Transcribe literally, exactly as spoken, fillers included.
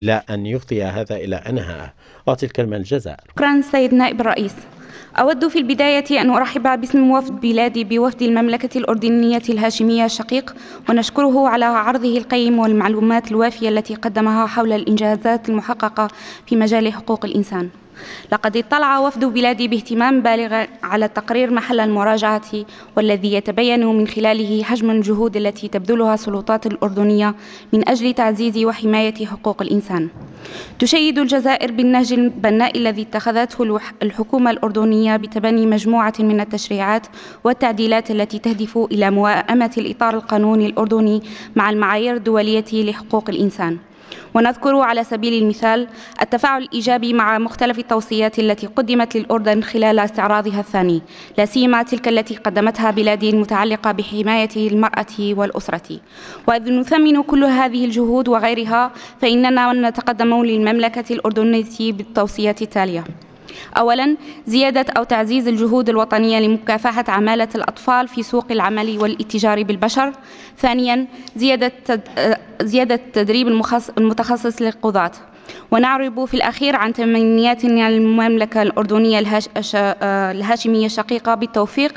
لا أن يفضي هذا إلى أنهاء. أعطي الكلمة للجزائر. شكرا سيد نائب الرئيس. أود في البداية أن أرحب باسم وفد بلادي بوفد المملكة الأردنية الهاشمية الشقيق، ونشكره على عرضه القيم والمعلومات الوافية التي قدمها حول الإنجازات المحققة في مجال حقوق الإنسان. لقد اطلع وفد بلادي باهتمام بالغ على التقرير محل المراجعة، والذي يتبين من خلاله حجم الجهود التي تبذلها السلطات الأردنية من أجل تعزيز وحماية حقوق الإنسان. تشيد الجزائر بالنهج البناء الذي اتخذته الحكومة الأردنية بتبني مجموعة من التشريعات والتعديلات التي تهدف إلى موائمة الإطار القانوني الأردني مع المعايير الدولية لحقوق الإنسان. ونذكر على سبيل المثال التفاعل الإيجابي مع مختلف التوصيات التي قدمت للأردن خلال استعراضها الثاني، لا سيما تلك التي قدمتها بلادي المتعلقة بحماية المرأة والأسرة. وإذ نثمن كل هذه الجهود وغيرها، فإننا نتقدم للمملكة الأردنية بالتوصيات التالية: أولاً، زيادة أو تعزيز الجهود الوطنية لمكافحة عمالة الأطفال في سوق العمل والاتجار بالبشر. ثانياً، زيادة زيادة التدريب المتخصص للقضاة. ونعرب في الأخير عن تمنياتنا للمملكة الأردنية الهاشمية الشقيقة بالتوفيق